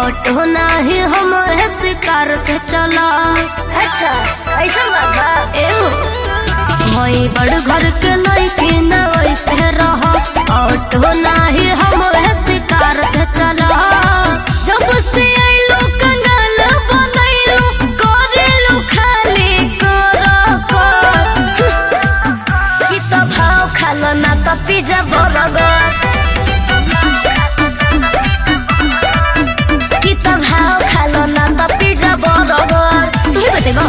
Auto नहीं हम शिकार से चला। अच्छा ऐसा बाबा वही बड़ घर के लड़की न वैसे रह। ऑटो नहीं हम शिकार से चला। जब से आइलो कंगाल बनैलो करेलो खाली कर कि तो भाव खालो ना तो पिज्जा बर्गर। कि तो भाव खालो ना तो पिज्जा बर्गर। तू ही बतेगा।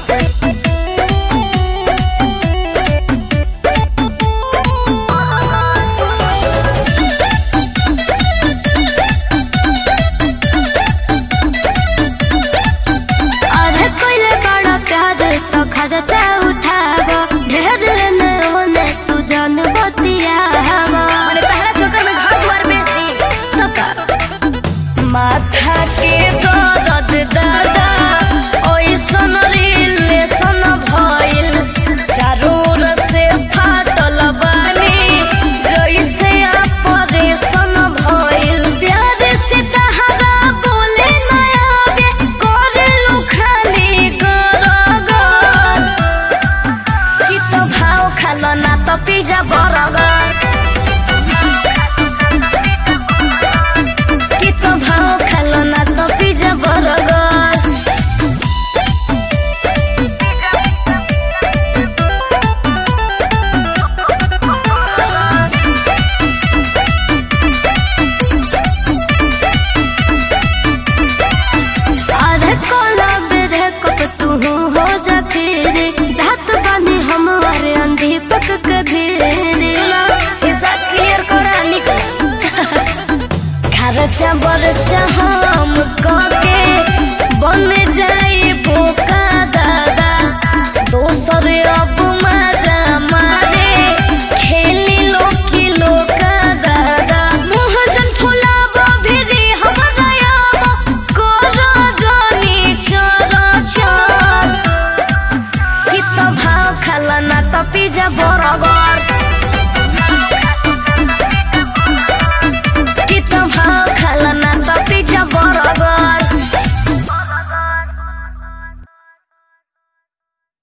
खर्चा उठाबो ढेर ने होने तू जान बतियाबो। अरे पहला चक्कर में घर द्वार बेच दी तो का माथा के दर्द दादा ओइसन रिलेशन भइल चारों ओर से फाटल बानी जइसे ऑपरेशन भइल। प्यार से तहरा बोले न आवे करेलु खाली गरगर कि तो भाव खालो ना तो पिज्जा बर्गर। कि तो भाव खालो ना तो पिज्जा बर्गर। अरे कोला बेधे कब तू हो जा फिर जात बानी हम अरे अंधी पक के भीड़। हिसाब क्लियर करा निकल खर्चा बर्चा हम करके बन जाई बोका दादा। दोसर अब मजा मारे खेली लोकी लोका दादा। मोहजन फुलाब भिरी हम दयाब कर जानी चर चर कि तो भाव खाला ना तो पिज्जा बर्गर।